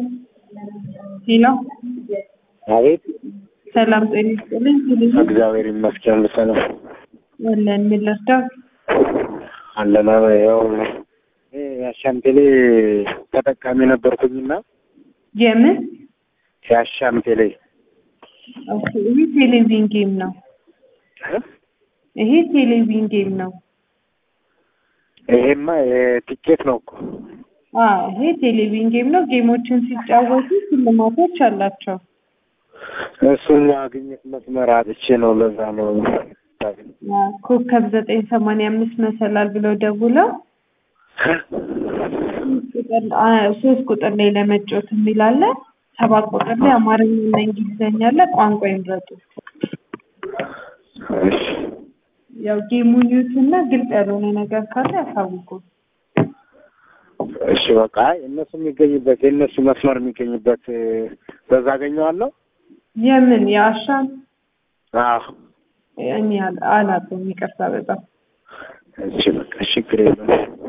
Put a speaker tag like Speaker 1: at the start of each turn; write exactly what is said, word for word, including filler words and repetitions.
Speaker 1: ሄሎ
Speaker 2: አቤት።
Speaker 1: ሰላም ጤና ይስጥልኝ።
Speaker 2: እግዚአብሔር ይመስገን ሰላም
Speaker 1: ወለን ምን ልርዳው?
Speaker 2: አለና ያው ያሻምቴሌ ተጠቃሚ ነበርኩኝና
Speaker 1: የምን
Speaker 2: ያሻምቴሌ
Speaker 1: ኦኬ፣ ይሄ ቴሌቪዥን ጌም ነው። ይሄ ቴሌቪዥን ጌም ነው።
Speaker 2: ይሄማ የቲኬት ነው እኮ።
Speaker 1: አዎ ይሄ ቴሌቪዥን ጌም ነው። ጌሞችን ሲጫወቱ ሽልማቶች አላቸው።
Speaker 2: እሱን ማግኘት መስመር አጥቼ ነው። ለዛ ነው
Speaker 1: ኮከብ ዘጠኝ ሰማንያ አምስት መሰላል ብለው ደውለው ሶስት ቁጥር ላይ ለመጫወት የሚላለ ሰባት ቁጥር ላይ አማርኛና እንግሊዘኛ አለ። ቋንቋ ይምረጡ።
Speaker 2: እሺ
Speaker 1: ያው ጌሙን ይዩትና ግልጽ ያልሆነ ነገር ካለ ያሳውቁ።
Speaker 2: እሺ በቃ እነሱ የሚገኝበት የእነሱ መስመር የሚገኝበት በዛ አገኘዋለሁ።
Speaker 1: የምን ያሻም?
Speaker 2: አዎ
Speaker 1: እኔ አላውቅም፣ ይቅርታ በጣም
Speaker 2: እሺ በቃ ችግር የለም።